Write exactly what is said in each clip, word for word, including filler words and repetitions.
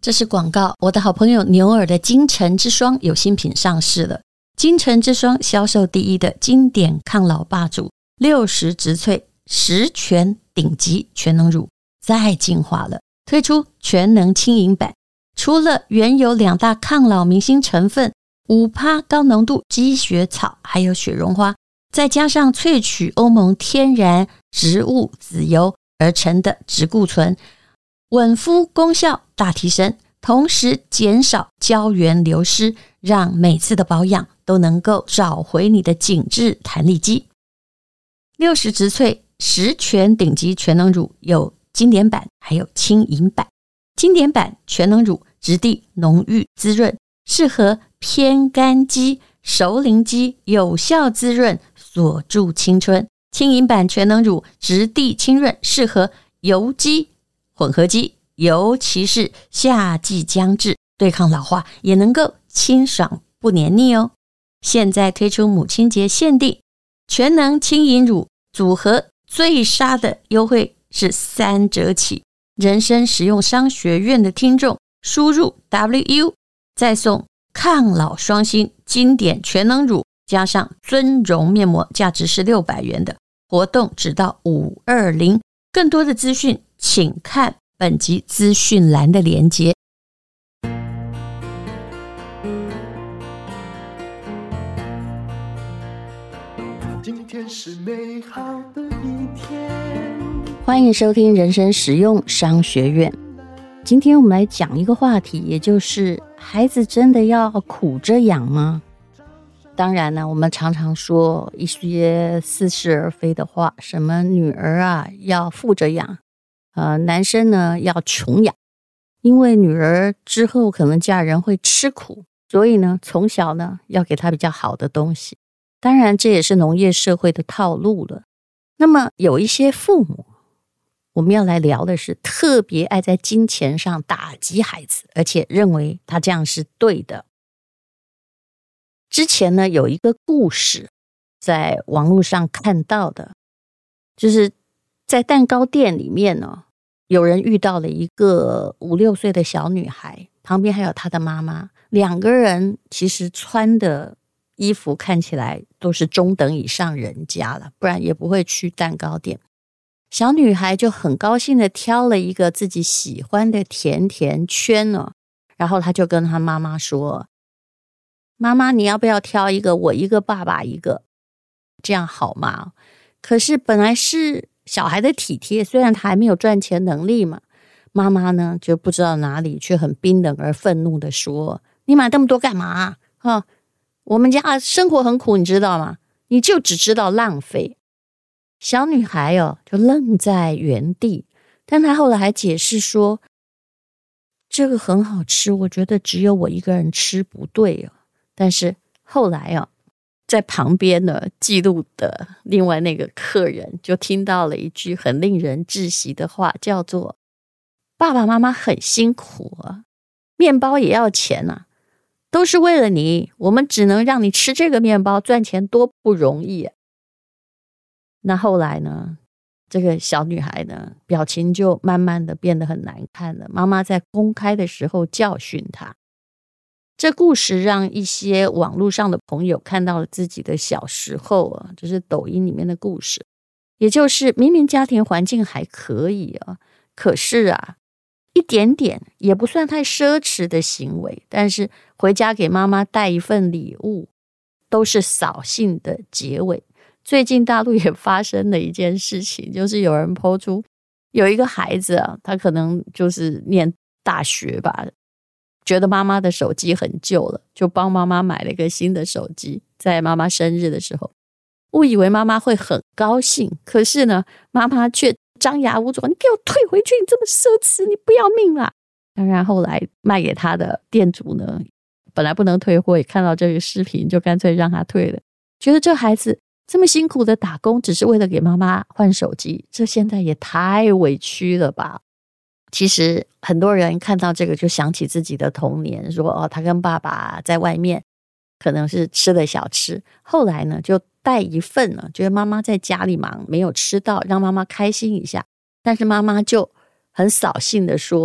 这是广告，我的好朋友牛尔的金橙之霜有新品上市了。金橙之霜销售第一的经典抗老霸主六十植萃十全顶级全能乳再进化了，推出全能轻盈版，除了原有两大抗老明星成分 百分之五 高浓度积雪草还有雪绒花，再加上萃取欧盟天然植物籽油而成的植固醇，稳肤功效大提升，同时减少胶原流失，让每次的保养都能够找回你的紧致弹力肌。六十植萃十全顶级全能乳有经典版还有轻盈版。经典版全能乳质地浓郁滋润，适合偏干肌、熟龄肌，有效滋润锁住青春。轻盈版全能乳质地清润，适合油肌、混合肌，尤其是夏季将至，对抗老化也能够清爽不黏腻哦。现在推出母亲节限定全能轻盈乳组合，最杀的优惠是三折起，人生实用商学院的听众输入 W U 再送抗老双星经典全能乳加上尊容面膜，价值是六百元的活动，直到五二零。更多的资讯请看本集资讯栏的连结。 今天是美好的一天， 欢迎收听人生实用商学院。今天我们来讲一个话题，也就是孩子真的要苦着养吗？当然呢，我们常常说一些似是而非的话，什么女儿啊要富着养，呃，男生呢要穷养，因为女儿之后可能嫁人会吃苦，所以呢从小呢要给她比较好的东西。当然这也是农业社会的套路了。那么有一些父母，我们要来聊的是特别爱在金钱上打击孩子，而且认为他这样是对的。之前呢有一个故事在网络上看到的，就是在蛋糕店里面呢，有人遇到了一个五六岁的小女孩，旁边还有她的妈妈，两个人其实穿的衣服看起来都是中等以上人家了，不然也不会去蛋糕店。小女孩就很高兴的挑了一个自己喜欢的甜甜圈哦，然后她就跟她妈妈说，妈妈你要不要挑一个，我一个爸爸一个，这样好吗？可是本来是小孩的体贴，虽然他还没有赚钱能力嘛，妈妈呢就不知道哪里，却很冰冷而愤怒的说，你买这么多干嘛啊？我们家生活很苦，你知道吗？你就只知道浪费。小女孩哦，就愣在原地，但她后来还解释说，这个很好吃，我觉得只有我一个人吃不对哦。但是后来啊，在旁边呢记录的另外那个客人就听到了一句很令人窒息的话，叫做爸爸妈妈很辛苦啊，面包也要钱啊，都是为了你，我们只能让你吃这个面包，赚钱多不容易啊。那后来呢，这个小女孩呢表情就慢慢的变得很难看了，妈妈在公开的时候教训她。这故事让一些网络上的朋友看到了自己的小时候啊，这是抖音里面的故事，也就是明明家庭环境还可以啊，可是啊一点点也不算太奢侈的行为，但是回家给妈妈带一份礼物都是扫兴的结尾。最近大陆也发生了一件事情，就是有人 po 出有一个孩子啊，他可能就是念大学吧，觉得妈妈的手机很旧了，就帮妈妈买了一个新的手机，在妈妈生日的时候，误以为妈妈会很高兴，可是呢妈妈却张牙舞爪，你给我退回去，你这么奢侈，你不要命啦。当然后来卖给他的店主呢，本来不能退货，也看到这个视频，就干脆让他退了，觉得这孩子这么辛苦的打工只是为了给妈妈换手机，这现在也太委屈了吧。其实很多人看到这个就想起自己的童年，说哦，他跟爸爸在外面可能是吃了小吃，后来呢就带一份呢，觉得妈妈在家里忙没有吃到，让妈妈开心一下，但是妈妈就很扫兴的说，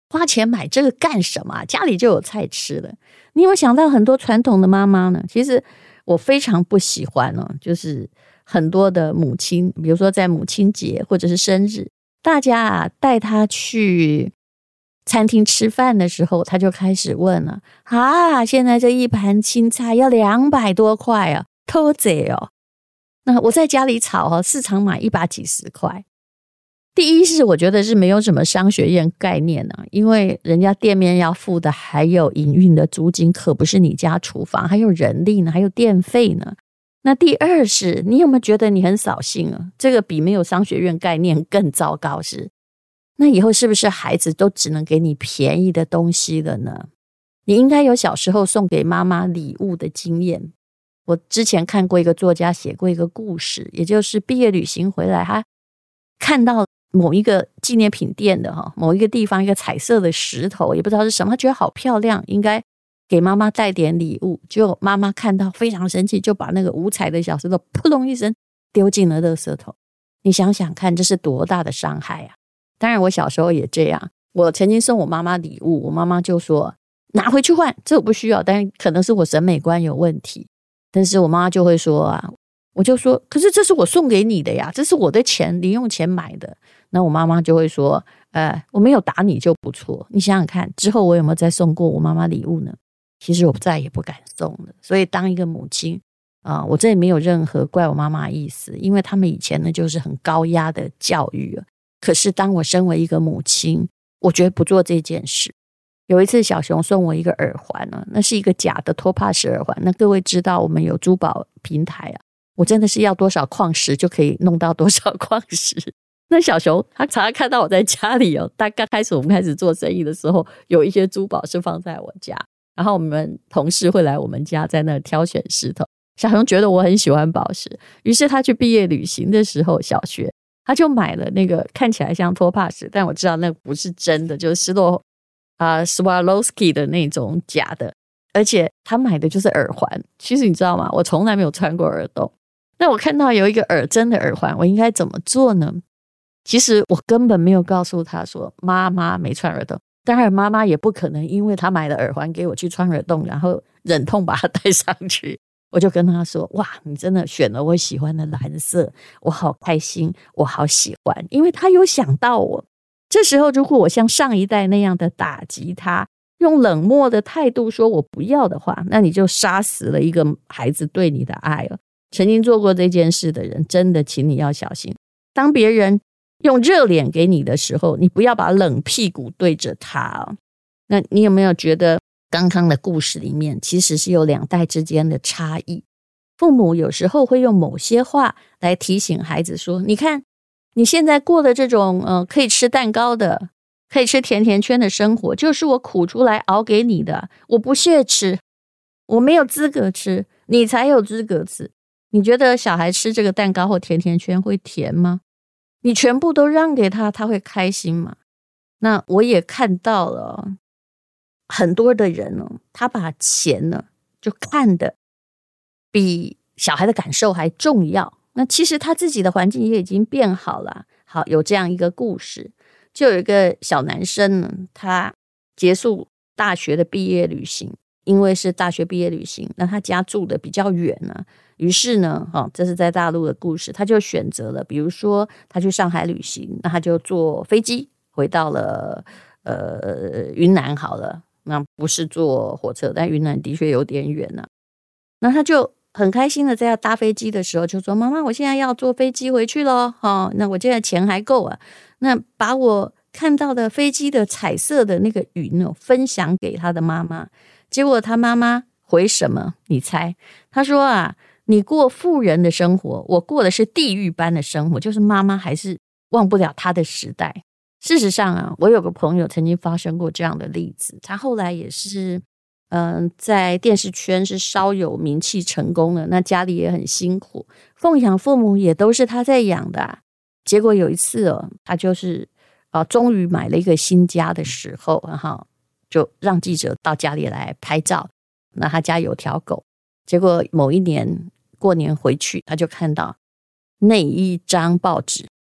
花钱买这个干什么？家里就有菜吃了。你有没有想到很多传统的妈妈呢？其实我非常不喜欢哦，就是很多的母亲，比如说在母亲节或者是生日，大家啊带她去餐厅吃饭的时候，她就开始问了啊，现在这一盘青菜要两百多块啊，偷贼哦。那我在家里炒哦，市场买一把几十块。第一是我觉得是没有什么商学院概念啊，因为人家店面要付的还有营运的租金，可不是你家厨房，还有人力呢，还有电费呢。那第二是你有没有觉得你很扫兴啊？这个比没有商学院概念更糟糕是，那以后是不是孩子都只能给你便宜的东西了呢？你应该有小时候送给妈妈礼物的经验。我之前看过一个作家写过一个故事，也就是毕业旅行回来，他看到某一个纪念品店的哈，某一个地方一个彩色的石头，也不知道是什么，他觉得好漂亮，应该给妈妈带点礼物。结果妈妈看到非常生气，就把那个五彩的小石头扑通一声丢进了垃圾桶。你想想看，这是多大的伤害啊！当然我小时候也这样，我曾经送我妈妈礼物，我妈妈就说拿回去换，这我不需要，但可能是我审美观有问题。但是我妈妈就会说啊，我就说可是这是我送给你的呀，这是我的钱，零用钱买的。那我妈妈就会说呃，我没有打你就不错。你想想看，之后我有没有再送过我妈妈礼物呢？其实我再也不敢送了。所以当一个母亲啊、呃，我这里没有任何怪我妈妈的意思，因为他们以前呢就是很高压的教育了。可是当我身为一个母亲，我觉得不做这件事。有一次小熊送我一个耳环呢，那是一个假的托帕石耳环。那各位知道我们有珠宝平台啊，我真的是要多少矿石就可以弄到多少矿石。那小熊他常常看到我在家里哦，大概开始我们开始做生意的时候，有一些珠宝是放在我家，然后我们同事会来我们家在那挑选石头。小熊觉得我很喜欢宝石，于是他去毕业旅行的时候，小学他就买了那个看起来像托帕石，但我知道那不是真的，就是施洛啊 Swarovski 的那种假的，而且他买的就是耳环。其实你知道吗？我从来没有穿过耳洞。那我看到有一个耳真的耳环，我应该怎么做呢？其实我根本没有告诉他说妈妈没穿耳洞，当然妈妈也不可能因为他买了耳环给我去穿耳洞，然后忍痛把它戴上去。我就跟他说，哇，你真的选了我喜欢的蓝色，我好开心，我好喜欢。因为他有想到我。这时候如果我像上一代那样的打击他，用冷漠的态度说我不要的话，那你就杀死了一个孩子对你的爱了。曾经做过这件事的人，真的请你要小心。当别人用热脸给你的时候，你不要把冷屁股对着他哦。那你有没有觉得刚刚的故事里面其实是有两代之间的差异？父母有时候会用某些话来提醒孩子说，你看你现在过的这种呃可以吃蛋糕的，可以吃甜甜圈的生活，就是我苦出来熬给你的，我不屑吃，我没有资格吃，你才有资格吃。你觉得小孩吃这个蛋糕或甜甜圈会甜吗？你全部都让给他，他会开心吗？那我也看到了很多的人呢、哦，他把钱呢就看得比小孩的感受还重要。那其实他自己的环境也已经变好了。好，有这样一个故事，就有一个小男生呢，他结束大学的毕业旅行，因为是大学毕业旅行，那他家住的比较远呢，于是呢，哦，这是在大陆的故事，他就选择了，比如说他去上海旅行，那他就坐飞机回到了呃云南好了，那不是坐火车，但云南的确有点远呢、啊。那他就很开心的在要搭飞机的时候就说，妈妈，我现在要坐飞机回去咯、哦、那我现在钱还够啊，那把我看到的飞机的彩色的那个云哦分享给他的妈妈。结果他妈妈回什么？你猜？他说啊，你过富人的生活，我过的是地狱般的生活。就是妈妈还是忘不了他的时代。事实上啊，我有个朋友曾经发生过这样的例子，他后来也是嗯、呃，在电视圈是稍有名气成功了，那家里也很辛苦，奉养父母也都是他在养的、啊、结果有一次哦，他就是啊、呃，终于买了一个新家的时候，然后就让记者到家里来拍照。那他家有条狗，结果某一年过年回去，他就看到那一张报纸，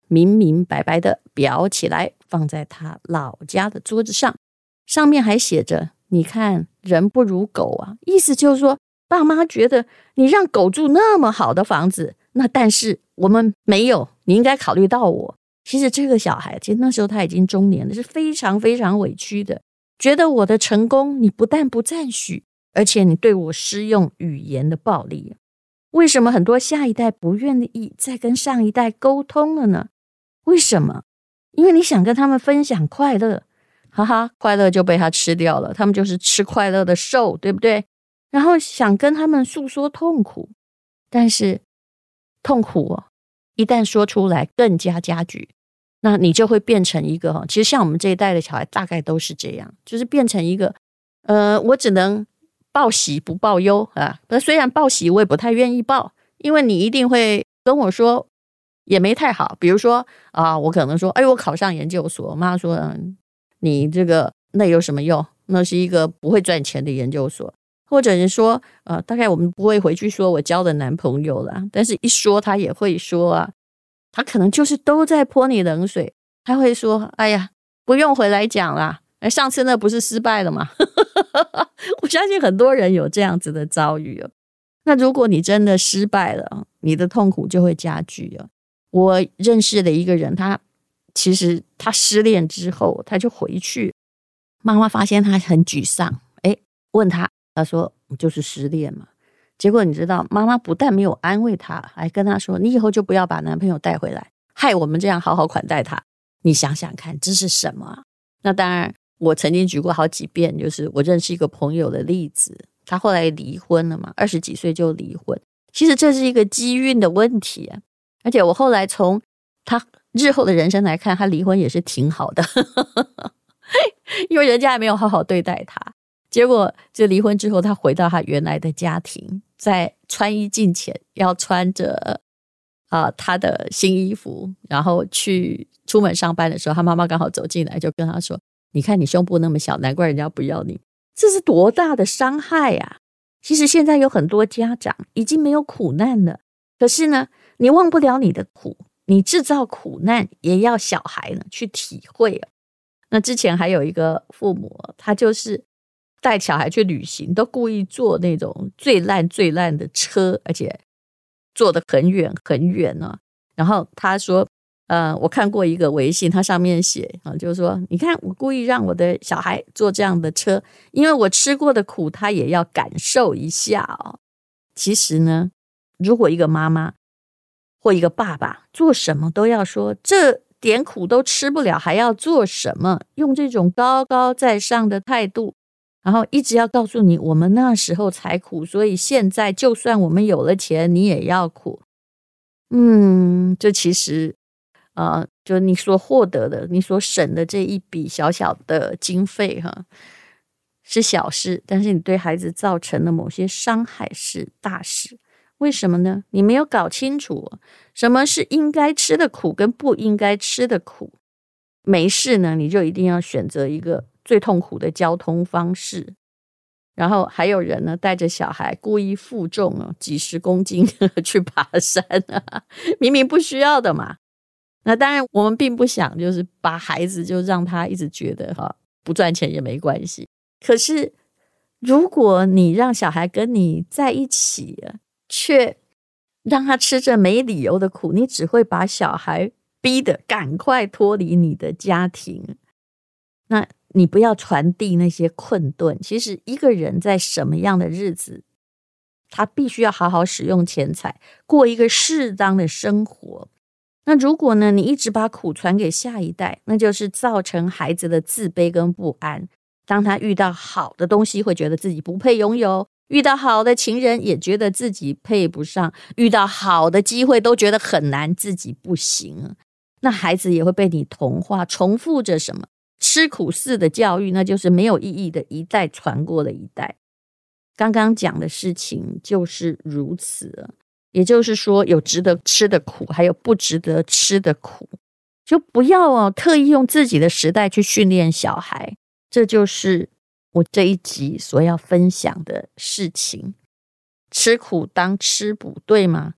明明白白的裱起来，放在他老家的桌子上，上面还写着你看人不如狗啊，意思就是说爸妈觉得你让狗住那么好的房子，那但是我们没有，你应该考虑到我。其实这个小孩其实那时候他已经中年了，是非常非常委屈的，觉得我的成功你不但不赞许，而且你对我施用语言的暴力。为什么很多下一代不愿意再跟上一代沟通了呢？为什么？因为你想跟他们分享快乐，哈哈，快乐就被他吃掉了，他们就是吃快乐的兽，对不对？然后想跟他们诉说痛苦，但是痛苦哦，一旦说出来更加加剧，那你就会变成一个，其实像我们这一代的小孩大概都是这样，就是变成一个呃，我只能报喜不报忧啊。虽然报喜我也不太愿意报，因为你一定会跟我说也没太好。比如说啊，我可能说哎，我考上研究所，我妈说、嗯、你这个那有什么用，那是一个不会赚钱的研究所。或者是说呃，大概我们不会回去说我交的男朋友啦，但是一说他也会说啊，他可能就是都在泼你冷水，他会说哎呀不用回来讲啦，上次那不是失败了吗？我相信很多人有这样子的遭遇哦。那如果你真的失败了，你的痛苦就会加剧哦。我认识的一个人，他其实他失恋之后他就回去，妈妈发现他很沮丧，诶，问他，他说就是失恋嘛。结果你知道妈妈不但没有安慰他，还跟他说你以后就不要把男朋友带回来，害我们这样好好款待他。你想想看这是什么啊？那当然我曾经举过好几遍，就是我认识一个朋友的例子，他后来离婚了嘛，二十几岁就离婚。其实这是一个机运的问题啊，而且我后来从他日后的人生来看，他离婚也是挺好的因为人家还没有好好对待他。结果这离婚之后，他回到他原来的家庭，在穿衣镜前要穿着、呃、他的新衣服，然后去出门上班的时候，他妈妈刚好走进来就跟他说，你看你胸部那么小，难怪人家不要你。这是多大的伤害啊！其实现在有很多家长已经没有苦难了，可是呢你忘不了你的苦，你制造苦难也要小孩呢去体会、啊、那之前还有一个父母，他就是带小孩去旅行，都故意坐那种最烂最烂的车，而且坐得很远很远啊。然后他说呃，我看过一个微信，他上面写、啊、就是说你看我故意让我的小孩坐这样的车，因为我吃过的苦他也要感受一下哦。其实呢，如果一个妈妈或一个爸爸做什么都要说这点苦都吃不了还要做什么，用这种高高在上的态度，然后一直要告诉你我们那时候才苦，所以现在就算我们有了钱你也要苦。嗯，这其实呃，就你所获得的你所省的这一笔小小的经费哈，是小事，但是你对孩子造成的某些伤害是大事。为什么呢？你没有搞清楚什么是应该吃的苦跟不应该吃的苦。没事呢，你就一定要选择一个最痛苦的交通方式。然后还有人呢，带着小孩故意负重、哦、几十公斤去爬山、啊、明明不需要的嘛。那当然我们并不想就是把孩子就让他一直觉得、哦、不赚钱也没关系。可是如果你让小孩跟你在一起、啊、却让他吃着没理由的苦，你只会把小孩逼得赶快脱离你的家庭。那你不要传递那些困顿，其实一个人在什么样的日子，他必须要好好使用钱财，过一个适当的生活。那如果呢，你一直把苦传给下一代，那就是造成孩子的自卑跟不安。当他遇到好的东西会觉得自己不配拥有，遇到好的情人也觉得自己配不上，遇到好的机会都觉得很难，自己不行。那孩子也会被你同化，重复着什么吃苦式的教育，那就是没有意义的，一代传过了一代。刚刚讲的事情就是如此，也就是说有值得吃的苦，还有不值得吃的苦，就不要、哦、特意用自己的时代去训练小孩。这就是我这一集所要分享的事情。吃苦当吃补，对吗？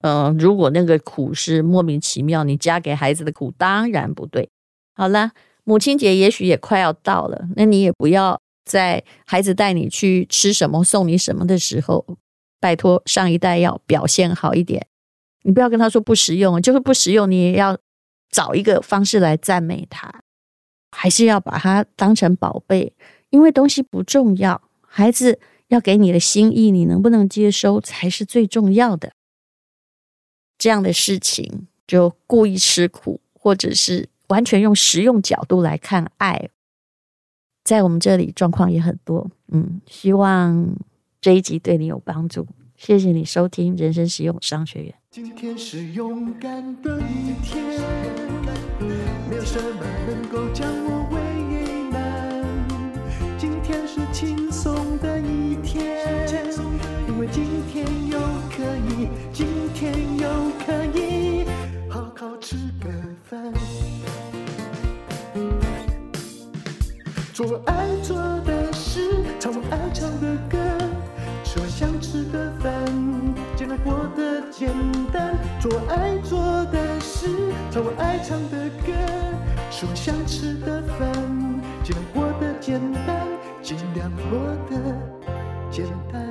呃，如果那个苦是莫名其妙，你加给孩子的苦当然不对。好了，母亲节也许也快要到了，那你也不要在孩子带你去吃什么送你什么的时候，拜托上一代要表现好一点，你不要跟他说不实用，就是不实用，你也要找一个方式来赞美他，还是要把它当成宝贝，因为东西不重要，孩子要给你的心意你能不能接收才是最重要的。这样的事情就故意吃苦，或者是完全用实用角度来看爱，在我们这里状况也很多。嗯，希望这一集对你有帮助，谢谢你收听人生实用商学院。 今天是勇敢的一天，没有什么能够将我为难。今天是轻松的一天，因为今天又可以，今天又可以好好吃个饭，做我爱做的事，唱我爱唱的歌，吃我想吃的饭，尽量过得简单。做我爱做的事，唱我爱唱的歌，吃我想吃的饭，尽量过得简单，尽量过得简单。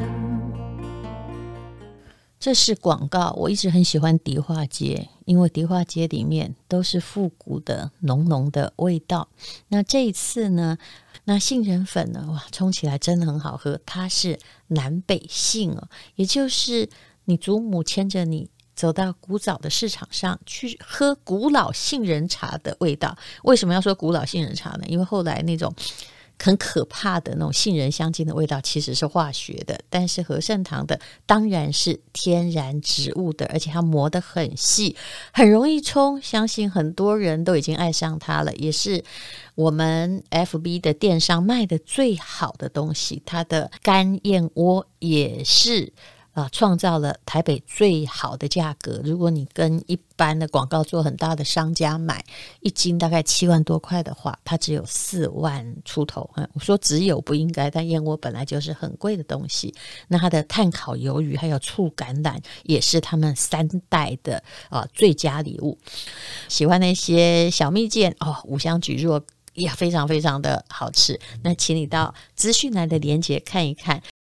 这是广告，我一直很喜欢迪化街，因为迪化街里面都是复古的浓浓的味道。那这一次呢，那杏仁粉呢，哇，冲起来真的很好喝，它是南北杏哦，也就是你祖母牵着你走到古早的市场上去喝古老杏仁茶的味道。为什么要说古老杏仁茶呢？因为后来那种很可怕的那种杏仁香精的味道其实是化学的，但是和盛堂的当然是天然植物的，而且它磨得很细，很容易冲，相信很多人都已经爱上它了，也是我们 F B 的电商卖的最好的东西。它的干燕窝也是啊，创造了台北最好的价格。如果你跟一般的广告做很大的商家买一斤大概七万多块的话，它只有四万出头。我说只有不应该，但燕窝本来就是很贵的东西。那它的炭烤鱿鱼还有醋橄榄也是他们三代的、呃、最佳礼物。喜欢那些小蜜饯哦，五香蒟蒻也非常非常的好吃。那请你到资讯栏的连结看一看，